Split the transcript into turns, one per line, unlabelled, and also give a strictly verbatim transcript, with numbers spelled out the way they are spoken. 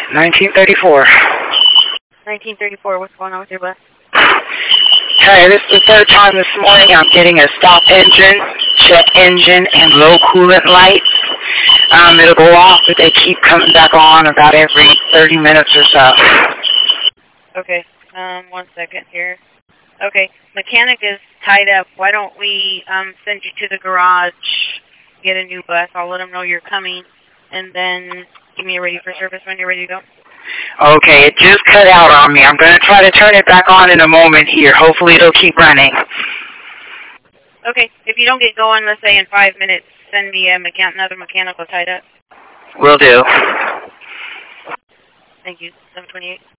nineteen thirty-four.
nineteen thirty-four, what's going on with your bus?
Hey, this is the third time this morning I'm getting a stop engine, check engine, and low coolant lights. Um, it'll go off, but they keep coming back on about every thirty minutes or so.
Okay, um, one second here. Okay, mechanic is tied up. Why don't we um, send you to the garage, get a new bus. I'll let them know you're coming, and then give me a ready for service when you're ready to go.
Okay, it just cut out on me. I'm going to try to turn it back on in a moment here. Hopefully it'll keep running.
Okay, if you don't get going, let's say in five minutes, send me a mechan another mechanical tied up.
Will do.
Thank you. seven twenty-eight.